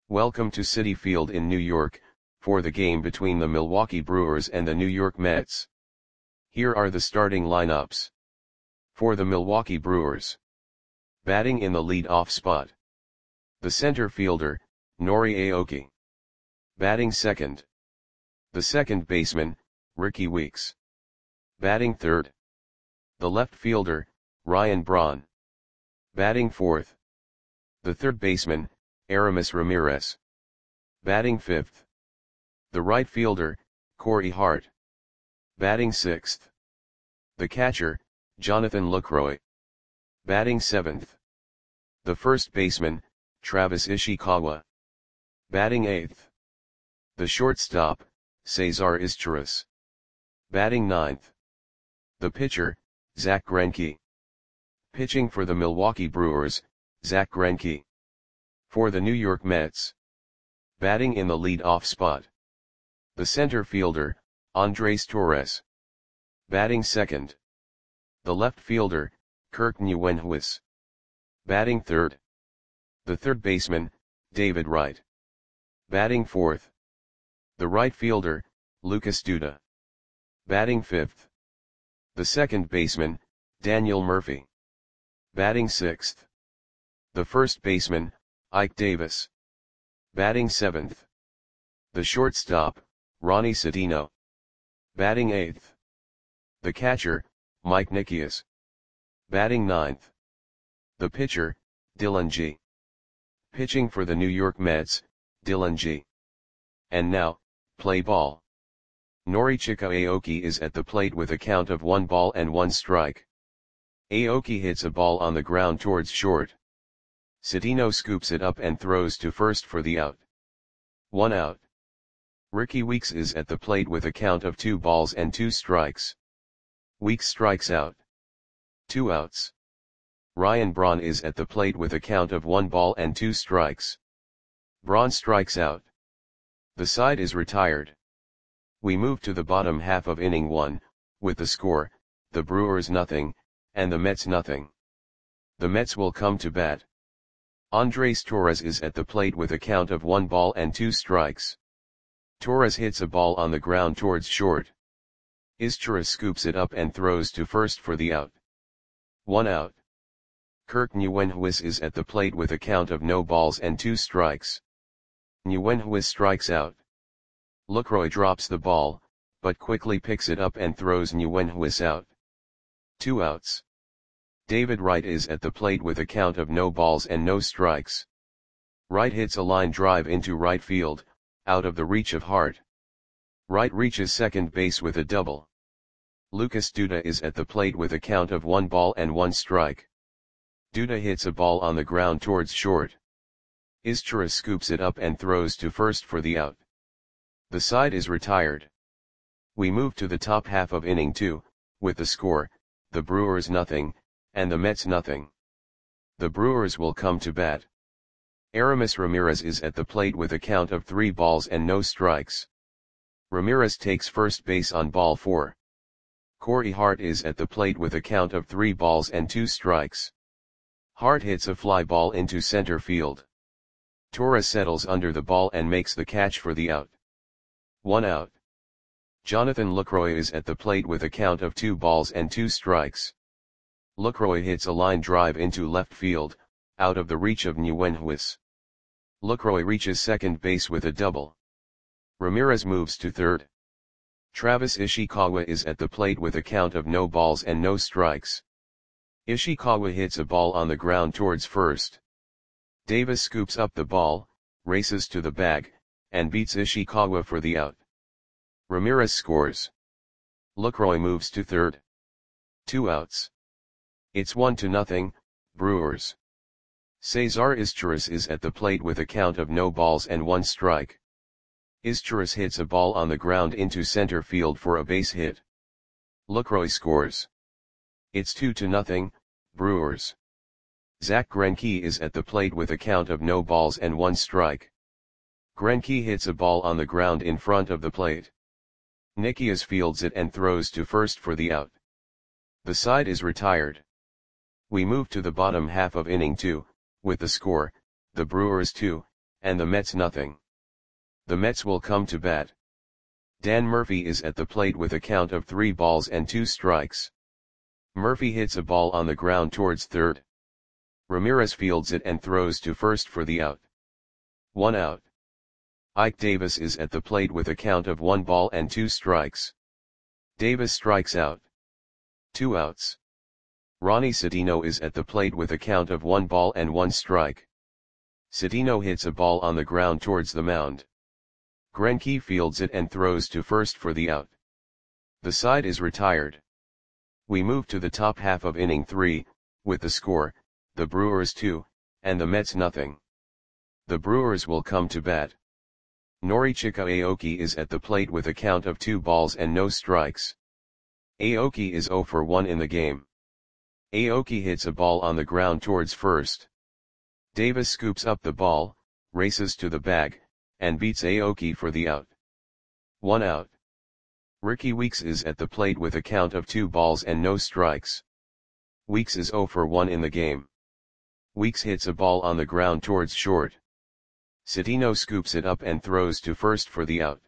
Welcome to Citi Field in New York, for the game between the Milwaukee Brewers and the New York Mets. Here are the starting lineups. For the Milwaukee Brewers. Batting in the lead-off spot. The center fielder, Nori Aoki. Batting second. The second baseman, Rickie Weeks. Batting third. The left fielder, Ryan Braun. Batting fourth. The third baseman, Aramis Ramirez. Batting fifth. The right fielder, Corey Hart. Batting sixth. The catcher, Jonathan Lucroy. Batting seventh. The first baseman, Travis Ishikawa. Batting eighth. The shortstop, Cesar Izturis. Batting ninth. The pitcher, Zack Greinke. Pitching for the Milwaukee Brewers, Zack Greinke. For the New York Mets. Batting in the lead-off spot. The center fielder, Andres Torres. Batting second. The left fielder, Kirk Nguyenhuis. Batting third. The third baseman, David Wright. Batting fourth. The right fielder, Lucas Duda. Batting fifth. The second baseman, Daniel Murphy. Batting sixth. The first baseman, Ike Davis. Batting seventh. The shortstop, Ronnie Sedino. Batting eighth. The catcher, Mike Nikias. Batting ninth. The pitcher, Dylan G. Pitching for the New York Mets, Dylan G. And now, play ball. Norichika Aoki is at the plate with a count of 1 ball and 1 strike. Aoki hits a ball on the ground towards short. Sedino scoops it up and throws to first for the out. 1 out. Rickie Weeks is at the plate with a count of 2 balls and 2 strikes. Weeks strikes out. 2 outs. Ryan Braun is at the plate with a count of 1 ball and 2 strikes. Braun strikes out. The side is retired. We move to the bottom half of inning 1, with the score, the Brewers nothing, and the Mets nothing. The Mets will come to bat. Andres Torres is at the plate with a count of 1 ball and 2 strikes. Torres hits a ball on the ground towards short. Izturis scoops it up and throws to first for the out. 1 out. Kirk Nguyenhuis is at the plate with a count of no balls and 2 strikes. Nguyenhuis strikes out. Lucroy drops the ball, but quickly picks it up and throws Nguyenhuis out. 2 outs. David Wright is at the plate with a count of no balls and no strikes. Wright hits a line drive into right field, out of the reach of Hart. Wright reaches second base with a double. Lucas Duda is at the plate with a count of 1 ball and 1 strike. Duda hits a ball on the ground towards short. Izturis scoops it up and throws to first for the out. The side is retired. We move to the top half of inning 2, with the score, the Brewers nothing, and the Mets nothing. The Brewers will come to bat. Aramis Ramirez is at the plate with a count of 3 balls and no strikes. Ramirez takes first base on ball 4. Corey Hart is at the plate with a count of 3 balls and 2 strikes. Hart hits a fly ball into center field. Torres settles under the ball and makes the catch for the out. 1 out. Jonathan Lucroy is at the plate with a count of 2 balls and 2 strikes. Lucroy hits a line drive into left field, out of the reach of Nguyenhuis. Lucroy reaches second base with a double. Ramirez moves to third. Travis Ishikawa is at the plate with a count of no balls and no strikes. Ishikawa hits a ball on the ground towards first. Davis scoops up the ball, races to the bag, and beats Ishikawa for the out. Ramirez scores. Lucroy moves to third. 2 outs. It's 1-0, Brewers. Cesar Izturis is at the plate with a count of no balls and 1 strike. Izturis hits a ball on the ground into center field for a base hit. Lucroy scores. It's 2-0, Brewers. Zack Greinke is at the plate with a count of no balls and 1 strike. Greinke hits a ball on the ground in front of the plate. Nikias fields it and throws to first for the out. The side is retired. We move to the bottom half of inning 2, with the score, the Brewers 2, and the Mets nothing. The Mets will come to bat. Dan Murphy is at the plate with a count of 3 balls and 2 strikes. Murphy hits a ball on the ground towards third. Ramirez fields it and throws to first for the out. 1 out. Ike Davis is at the plate with a count of 1 ball and 2 strikes. Davis strikes out. 2 outs. Ronnie Citino is at the plate with a count of 1 ball and 1 strike. Citino hits a ball on the ground towards the mound. Greinke fields it and throws to first for the out. The side is retired. We move to the top half of inning 3, with the score, the Brewers 2, and the Mets nothing. The Brewers will come to bat. Norichika Aoki is at the plate with a count of 2 balls and no strikes. Aoki is 0 for 1 in the game. Aoki hits a ball on the ground towards first. Davis scoops up the ball, races to the bag, and beats Aoki for the out. 1 out. Ricky Weeks is at the plate with a count of 2 balls and no strikes. Weeks is 0 for 1 in the game. Weeks hits a ball on the ground towards short. Citino scoops it up and throws to first for the out.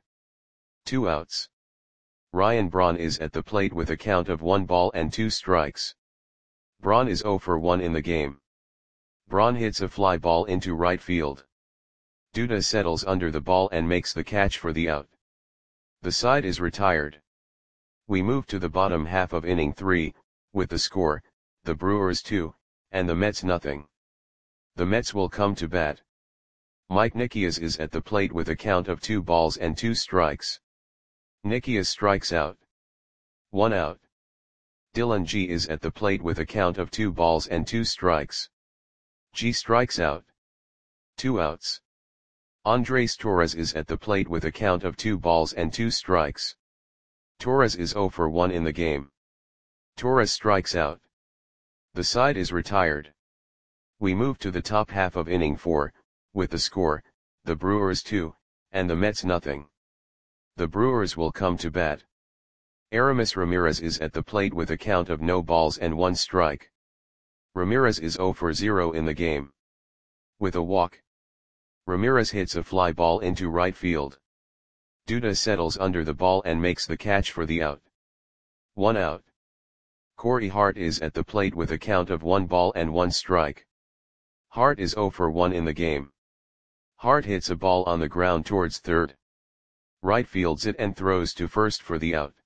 2 outs. Ryan Braun is at the plate with a count of 1 ball and 2 strikes. Braun is 0 for 1 in the game. Braun hits a fly ball into right field. Duda settles under the ball and makes the catch for the out. The side is retired. We move to the bottom half of inning 3, with the score, the Brewers 2, and the Mets nothing. The Mets will come to bat. Mike Nikias is at the plate with a count of 2 balls and 2 strikes. Nikias strikes out. 1 out. Dylan G is at the plate with a count of 2 balls and 2 strikes. G strikes out. 2 outs. Andres Torres is at the plate with a count of 2 balls and 2 strikes. Torres is 0 for 1 in the game. Torres strikes out. The side is retired. We move to the top half of inning 4, with the score, the Brewers 2, and the Mets nothing. The Brewers will come to bat. Aramis Ramirez is at the plate with a count of no balls and 1 strike. Ramirez is 0 for 0 in the game. With a walk. Ramirez hits a fly ball into right field. Duda settles under the ball and makes the catch for the out. 1 out. Corey Hart is at the plate with a count of 1 ball and 1 strike. Hart is 0 for 1 in the game. Hart hits a ball on the ground towards third. Right fields it and throws to first for the out.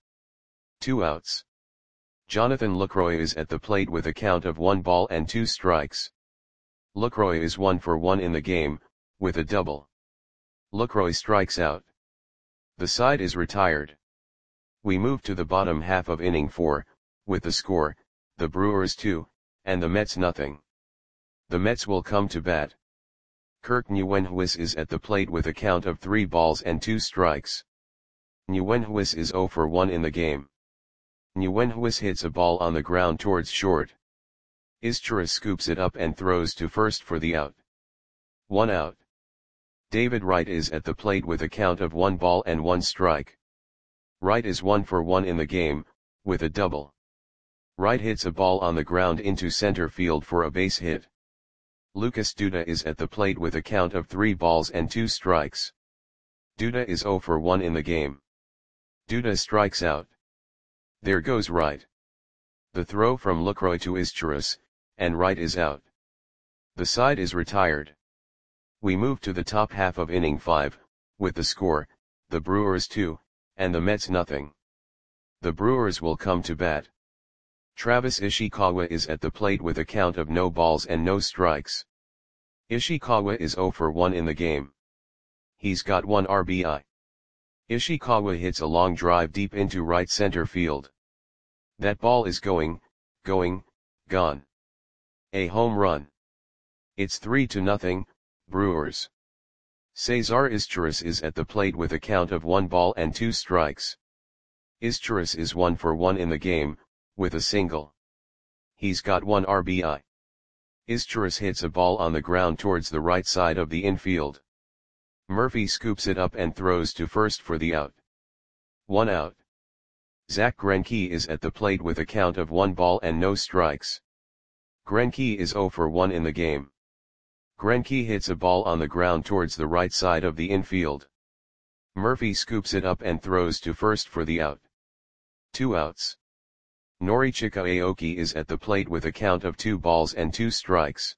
2 outs. Jonathan Lucroy is at the plate with a count of 1 ball and 2 strikes. Lucroy is 1 for 1 in the game, with a double. Lucroy strikes out. The side is retired. We move to the bottom half of inning 4, with the score, the Brewers 2, and the Mets nothing. The Mets will come to bat. Kirk Nguyenhuis is at the plate with a count of 3 balls and 2 strikes. Nguyenhuis is 0 for 1 in the game. Nguyenhuis hits a ball on the ground towards short. Izturis scoops it up and throws to first for the out. 1 out. David Wright is at the plate with a count of 1 ball and 1 strike. Wright is 1 for 1 in the game, with a double. Wright hits a ball on the ground into center field for a base hit. Lucas Duda is at the plate with a count of 3 balls and 2 strikes. Duda is 0 for 1 in the game. Duda strikes out. There goes Wright. The throw from Lucroy to Izturis, and Wright is out. The side is retired. We move to the top half of inning 5, with the score, the Brewers 2, and the Mets nothing. The Brewers will come to bat. Travis Ishikawa is at the plate with a count of no balls and no strikes. Ishikawa is 0 for 1 in the game. He's got 1 RBI. Ishikawa hits a long drive deep into right center field. That ball is going, gone. A home run. It's 3-0, Brewers. Cesar Izturis is at the plate with a count of 1 ball and 2 strikes. Izturis is 1 for 1 in the game, with a single. He's got 1 RBI. Izturis hits a ball on the ground towards the right side of the infield. Murphy scoops it up and throws to first for the out. 1 out. Zach Greinke is at the plate with a count of 1 ball and no strikes. Greinke is 0 for 1 in the game. Greinke hits a ball on the ground towards the right side of the infield. Murphy scoops it up and throws to first for the out. 2 outs. Norichika Aoki is at the plate with a count of 2 balls and 2 strikes.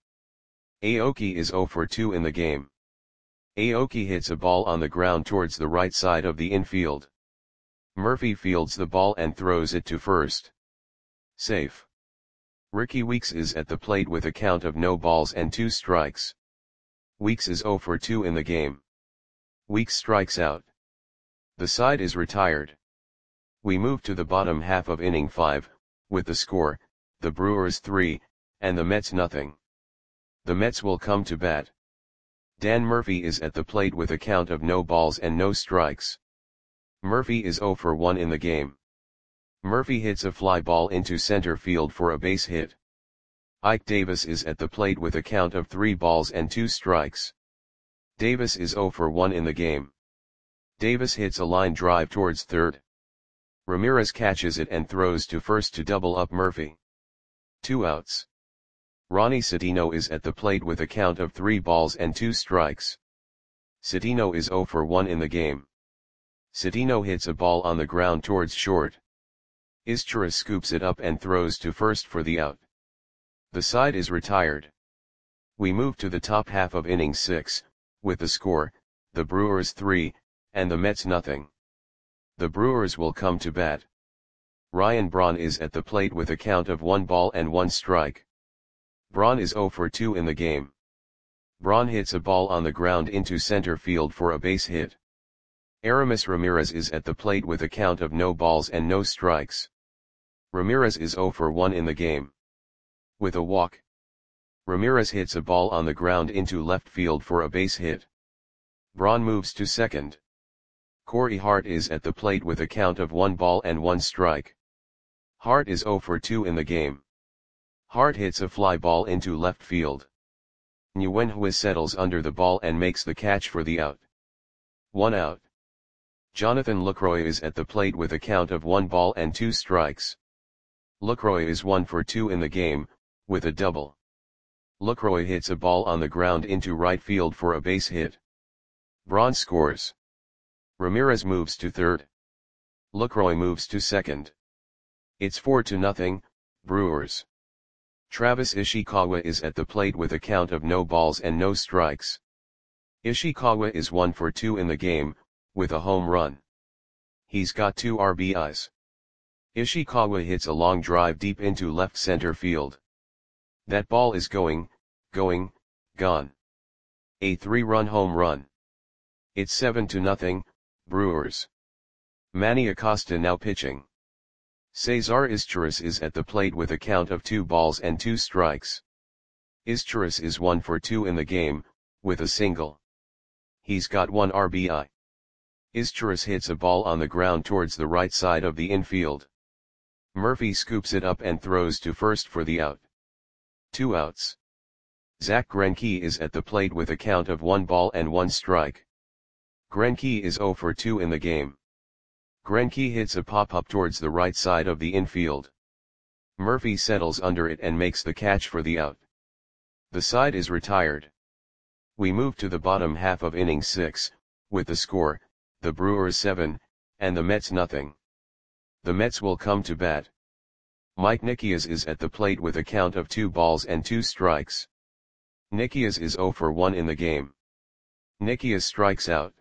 Aoki is 0 for 2 in the game. Aoki hits a ball on the ground towards the right side of the infield. Murphy fields the ball and throws it to first. Safe. Ricky Weeks is at the plate with a count of no balls and 2 strikes. Weeks is 0 for 2 in the game. Weeks strikes out. The side is retired. We move to the bottom half of inning 5, with the score, the Brewers 3, and the Mets nothing. The Mets will come to bat. Dan Murphy is at the plate with a count of no balls and no strikes. Murphy is 0 for 1 in the game. Murphy hits a fly ball into center field for a base hit. Ike Davis is at the plate with a count of 3 balls and 2 strikes. Davis is 0 for 1 in the game. Davis hits a line drive towards third. Ramirez catches it and throws to first to double up Murphy. 2 outs. Ronnie Citino is at the plate with a count of 3 balls and 2 strikes. Citino is 0 for 1 in the game. Citino hits a ball on the ground towards short. Izturis scoops it up and throws to first for the out. The side is retired. We move to the top half of inning 6, with the score, the Brewers 3, and the Mets nothing. The Brewers will come to bat. Ryan Braun is at the plate with a count of 1 ball and 1 strike. Braun is 0 for 2 in the game. Braun hits a ball on the ground into center field for a base hit. Aramis Ramirez is at the plate with a count of no balls and no strikes. Ramirez is 0 for 1 in the game. With a walk. Ramirez hits a ball on the ground into left field for a base hit. Braun moves to second. Corey Hart is at the plate with a count of 1 ball and 1 strike. Hart is 0 for 2 in the game. Hart hits a fly ball into left field. Nguyen Hua settles under the ball and makes the catch for the out. 1 out. Jonathan Lucroy is at the plate with a count of 1 ball and 2 strikes. Lucroy is 1 for 2 in the game, with a double. Lucroy hits a ball on the ground into right field for a base hit. Braun scores. Ramirez moves to third. Lucroy moves to second. It's 4-0, Brewers. Travis Ishikawa is at the plate with a count of no balls and no strikes. Ishikawa is 1 for 2 in the game, with a home run. He's got 2 RBIs. Ishikawa hits a long drive deep into left center field. That ball is gone. A 3-run home run. It's 7-0, Brewers. Manny Acosta now pitching. Cesar Izturis is at the plate with a count of 2 balls and 2 strikes. Izturis is 1 for 2 in the game, with a single. He's got 1 RBI. Izturis hits a ball on the ground towards the right side of the infield. Murphy scoops it up and throws to first for the out. 2 outs. Zach Greinke is at the plate with a count of 1 ball and 1 strike. Greinke is 0 for 2 in the game. Greinke hits a pop-up towards the right side of the infield. Murphy settles under it and makes the catch for the out. The side is retired. We move to the bottom half of inning 6, with the score, the Brewers 7, and the Mets nothing. The Mets will come to bat. Mike Nikias is at the plate with a count of 2 balls and 2 strikes. Nikias is 0 for 1 in the game. Nikias strikes out.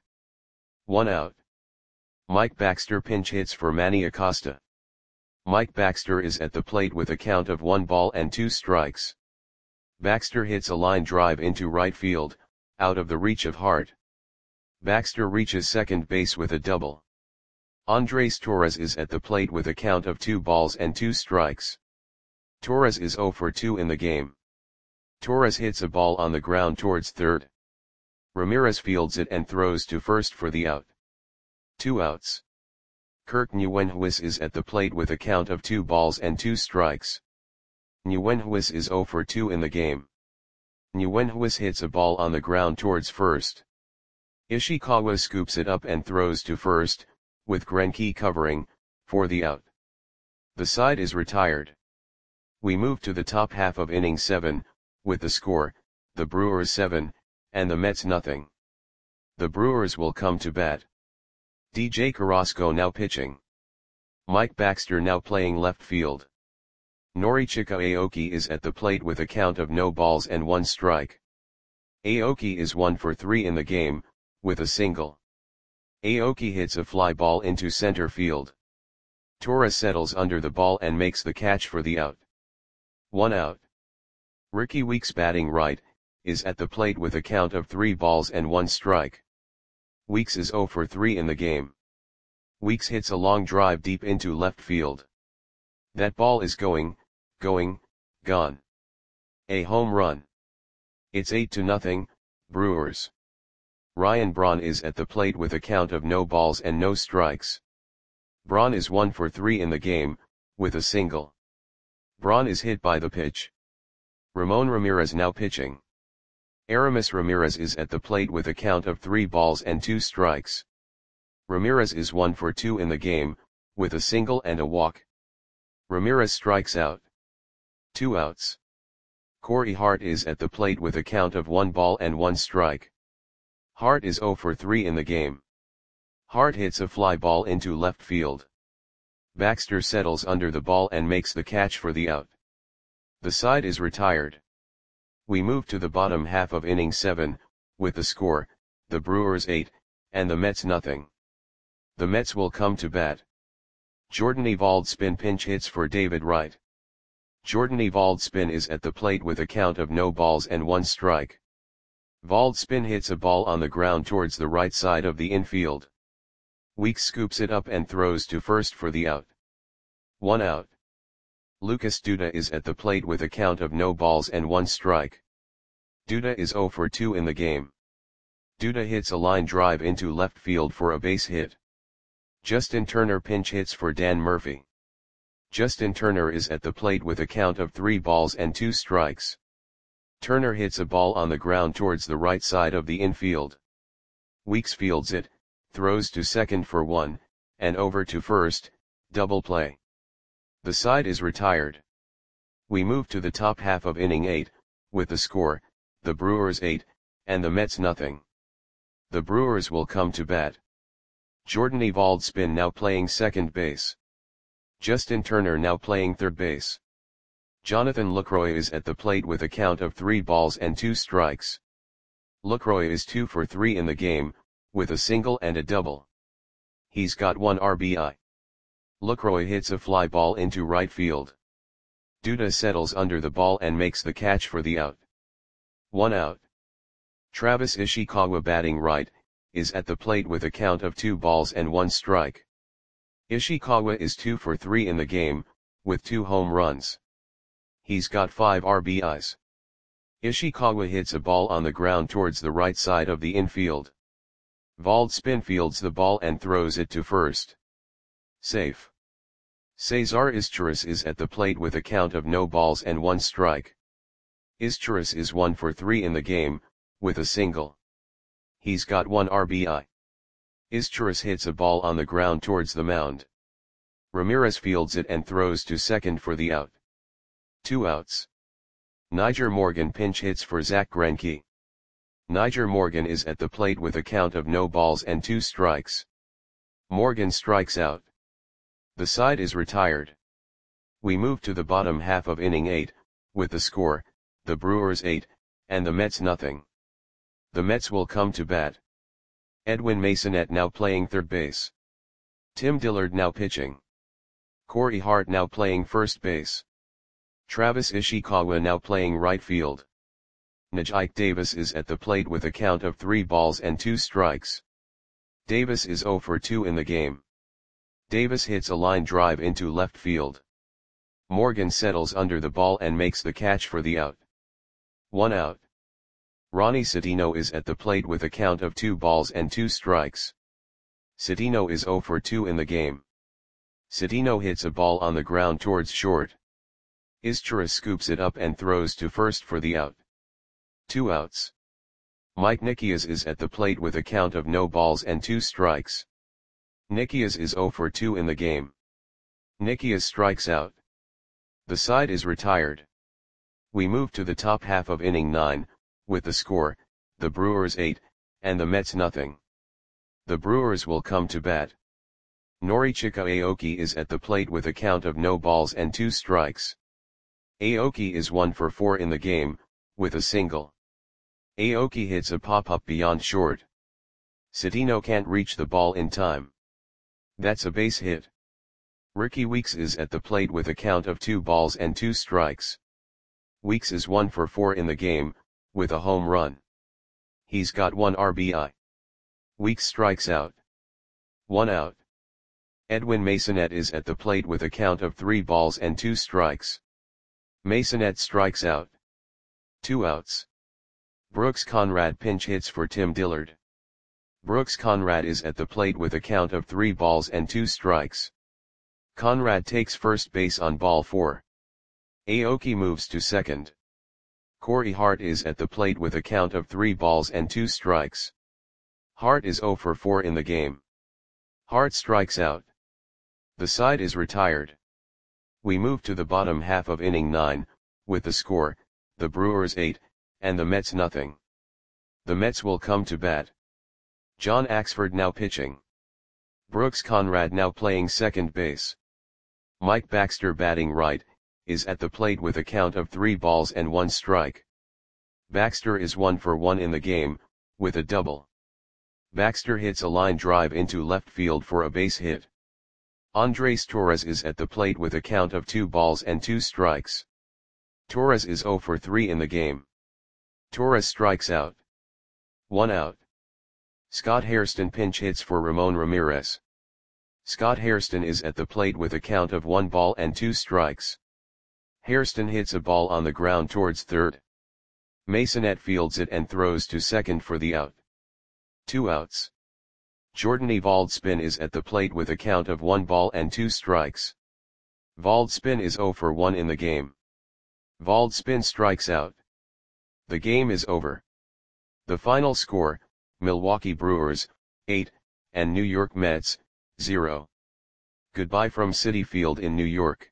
1 out. Mike Baxter pinch hits for Manny Acosta. Mike Baxter is at the plate with a count of 1 ball and 2 strikes. Baxter hits a line drive into right field, out of the reach of Hart. Baxter reaches second base with a double. Andres Torres is at the plate with a count of 2 balls and 2 strikes. Torres is 0 for 2 in the game. Torres hits a ball on the ground towards third. Ramirez fields it and throws to first for the out. 2 outs. Kirk Nguyen-Huis is at the plate with a count of 2 balls and 2 strikes. Nguyen-Huis is 0 for 2 in the game. Nguyen-Huis hits a ball on the ground towards first. Ishikawa scoops it up and throws to first, with Greinke covering, for the out. The side is retired. We move to the top half of inning 7, with the score, the Brewers 7, and the Mets nothing. The Brewers will come to bat. DJ Carrasco now pitching. Mike Baxter now playing left field. Norichika Aoki is at the plate with a count of no balls and 1 strike. Aoki is 1 for 3 in the game, with a single. Aoki hits a fly ball into center field. Torres settles under the ball and makes the catch for the out. 1 out. Ricky Weeks batting right, is at the plate with a count of 3 balls and 1 strike. Weeks is 0 for 3 in the game. Weeks hits a long drive deep into left field. That ball is going, gone. A home run. It's 8-0, Brewers. Ryan Braun is at the plate with a count of no balls and no strikes. Braun is 1 for 3 in the game, with a single. Braun is hit by the pitch. Ramon Ramirez now pitching. Aramis Ramirez is at the plate with a count of 3 balls and 2 strikes. Ramirez is 1 for 2 in the game, with a single and a walk. Ramirez strikes out. 2 outs. Corey Hart is at the plate with a count of 1 ball and 1 strike. Hart is 0 for 3 in the game. Hart hits a fly ball into left field. Baxter settles under the ball and makes the catch for the out. The side is retired. We move to the bottom half of inning 7, with the score, the Brewers 8, and the Mets nothing. The Mets will come to bat. Jordan Evalds-Spin pinch hits for David Wright. Jordan Evalds-Spin is at the plate with a count of no balls and 1 strike. Evalds-Spin hits a ball on the ground towards the right side of the infield. Weeks scoops it up and throws to first for the out. 1 out. Lucas Duda is at the plate with a count of no balls and 1 strike. Duda is 0 for 2 in the game. Duda hits a line drive into left field for a base hit. Justin Turner pinch hits for Dan Murphy. Justin Turner is at the plate with a count of 3 balls and 2 strikes. Turner hits a ball on the ground towards the right side of the infield. Weeks fields it, throws to second for 1, and over to first, double play. The side is retired. We move to the top half of inning 8, with the score, the Brewers 8, and the Mets nothing. The Brewers will come to bat. Jordan Evalds-Spin now playing second base. Justin Turner now playing third base. Jonathan Lucroy is at the plate with a count of 3 balls and 2 strikes. Lucroy is 2 for 3 in the game, with a single and a double. He's got 1 RBI. Lucroy hits a fly ball into right field. Duda settles under the ball and makes the catch for the out. 1 out. Travis Ishikawa batting right, is at the plate with a count of 2 balls and 1 strike. Ishikawa is 2 for 3 in the game, with 2 home runs. He's got 5 RBIs. Ishikawa hits a ball on the ground towards the right side of the infield. Evalds-Spin fields the ball and throws it to first. Safe. Cesar Izturis is at the plate with a count of no balls and 1 strike. Izturis is 1 for 3 in the game, with a single. He's got 1 RBI. Izturis hits a ball on the ground towards the mound. Ramirez fields it and throws to second for the out. 2 outs. Niger Morgan pinch hits for Zach Greinke. Niger Morgan is at the plate with a count of no balls and 2 strikes. Morgan strikes out. The side is retired. We move to the bottom half of inning 8, with the score, the Brewers 8, and the Mets nothing. The Mets will come to bat. Edwin Masonette now playing third base. Tim Dillard now pitching. Corey Hart now playing first base. Travis Ishikawa now playing right field. Najike Davis is at the plate with a count of 3 balls and 2 strikes. Davis is 0 for 2 in the game. Davis hits a line drive into left field. Morgan settles under the ball and makes the catch for the out. 1 out. Ronnie Citino is at the plate with a count of 2 balls and 2 strikes. Citino is 0 for 2 in the game. Citino hits a ball on the ground towards short. Izturis scoops it up and throws to first for the out. 2 outs. Mike Nikias is at the plate with a count of no balls and 2 strikes. Nikias is 0 for 2 in the game. Nikias strikes out. The side is retired. We move to the top half of inning 9, with the score, the Brewers 8, and the Mets nothing. The Brewers will come to bat. Norichika Aoki is at the plate with a count of no balls and 2 strikes. Aoki is 1 for 4 in the game, with a single. Aoki hits a pop-up beyond short. Citino can't reach the ball in time. That's a base hit. Ricky Weeks is at the plate with a count of 2 balls and 2 strikes. Weeks is 1 for 4 in the game, with a home run. He's got 1 RBI. Weeks strikes out. 1 out. Edwin Masonette is at the plate with a count of 3 balls and 2 strikes. Masonette strikes out. 2 outs. Brooks Conrad pinch hits for Tim Dillard. Brooks Conrad is at the plate with a count of 3 balls and 2 strikes. Conrad takes first base on ball 4. Aoki moves to second. Corey Hart is at the plate with a count of 3 balls and 2 strikes. Hart is 0 for 4 in the game. Hart strikes out. The side is retired. We move to the bottom half of inning 9, with the score, the Brewers 8, and the Mets nothing. The Mets will come to bat. John Axford now pitching. Brooks Conrad now playing second base. Mike Baxter batting right, is at the plate with a count of 3 balls and 1 strike. Baxter is 1 for 1 in the game, with a double. Baxter hits a line drive into left field for a base hit. Andres Torres is at the plate with a count of 2 balls and 2 strikes. Torres is 0 for 3 in the game. Torres strikes out. 1 out. Scott Hairston pinch hits for Ramon Ramirez. Scott Hairston is at the plate with a count of 1 ball and 2 strikes. Hairston hits a ball on the ground towards third. Masonette fields it and throws to second for the out. 2 outs. Jordan Evalds-Spin is at the plate with a count of 1 ball and 2 strikes. Valdspin is 0 for 1 in the game. Valdspin strikes out. The game is over. The final score, Milwaukee Brewers, 8, and New York Mets, 0. Goodbye from Citi Field in New York.